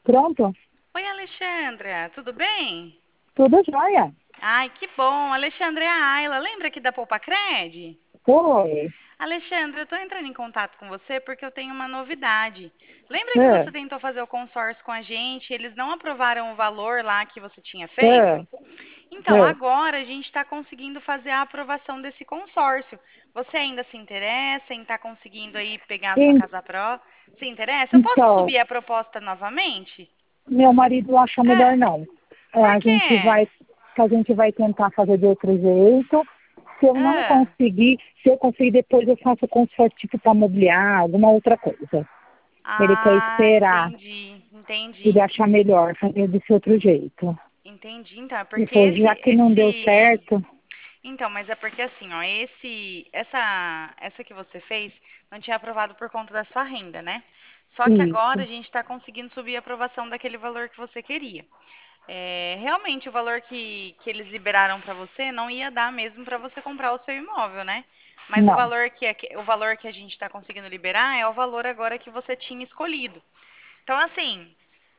Pronto? Oi, Alexandra, tudo bem? Tudo jóia. Ai, que bom. Alexandra é a Ayla. Lembra aqui da Poupa Cred? Foi. Alexandra, eu tô entrando em contato com você porque eu tenho uma novidade. Lembra que É, você tentou fazer o consórcio com a gente? Eles não aprovaram o valor lá que você tinha é, feito? Então, é. agora a gente está conseguindo fazer a aprovação desse consórcio. Você ainda se interessa em estar conseguindo aí pegar a sua En- casa própria? Se interessa? Eu posso Então, subir a proposta novamente? meu marido acha melhor É, não. É, por a gente quê? vai, a gente vai tentar fazer de outro jeito. Se eu não Ah, conseguir, se eu conseguir depois eu faço consórcio tipo para mobiliar, alguma outra coisa. Ele quer esperar, entendi, ele entendi, achar melhor fazer desse outro jeito. entendi. Então, é porque Depois, já que não deu certo, então, mas é porque assim, ó, essa que você fez não tinha aprovado por conta da sua renda, né? Só que agora isso. a gente está conseguindo subir a aprovação daquele valor que você queria. É, realmente, o valor que eles liberaram para você não ia dar mesmo para você comprar o seu imóvel, né? Mas Não. o valor que a gente está conseguindo liberar é o valor agora que você tinha escolhido. Então, assim,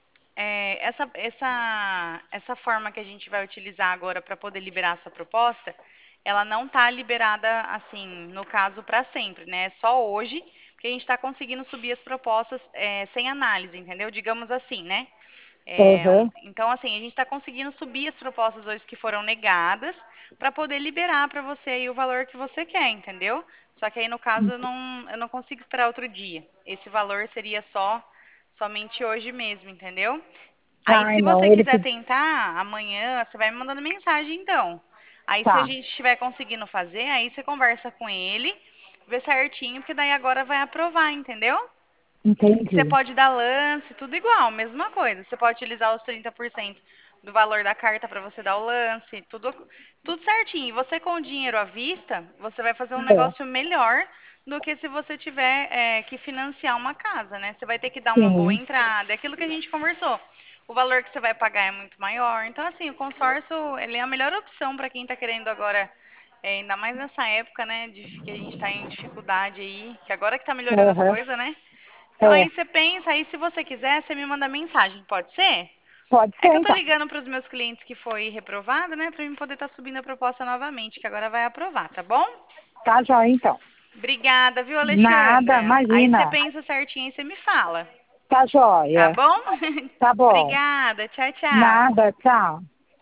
essa forma que a gente vai utilizar agora para poder liberar a sua proposta, ela não está liberada, assim, no caso, para sempre, né? É só hoje que a gente está conseguindo subir as propostas sem análise, entendeu? Digamos assim, né? É, Aham. então, assim, a gente está conseguindo subir as propostas hoje que foram negadas para poder liberar para você aí o valor que você quer, entendeu? Só que aí, no caso, eu não consigo esperar outro dia. Esse valor seria somente hoje mesmo, entendeu? Aí, Ai, se não, você ele quiser que tentar, amanhã você vai me mandando mensagem, então. Aí, se a tá, gente estiver conseguindo fazer, aí você conversa com ele, vê certinho, porque daí agora vai aprovar, entendeu? E você entendi. pode dar lance, tudo igual, mesma coisa. Você pode utilizar os 30% do valor da carta para você dar o lance, tudo certinho. E você com o dinheiro à vista, você vai fazer um É, negócio melhor do que se você tiver que financiar uma casa, né? Você vai ter que dar uma boa sim. entrada, é aquilo que a gente conversou. O valor que você vai pagar é muito maior. Então, assim, o consórcio, ele é a melhor opção para quem está querendo agora, ainda mais nessa época, né, que a gente está em dificuldade aí, que agora que está melhorando as Aham. coisas, né? Então É, aí você pensa, aí se você quiser, você me manda mensagem, pode ser? pode É ser que eu tô então. ligando para os meus clientes que foi reprovado, né, para mim poder estar subindo a proposta novamente, que agora vai aprovar, tá bom? Tá jóia então. Obrigada, viu, Nada, Alexandra? Aí você imagina. pensa certinho e você me fala, Tá tá jóia. bom? Tá bom. Obrigada, tchau, tchau. Nada, tchau.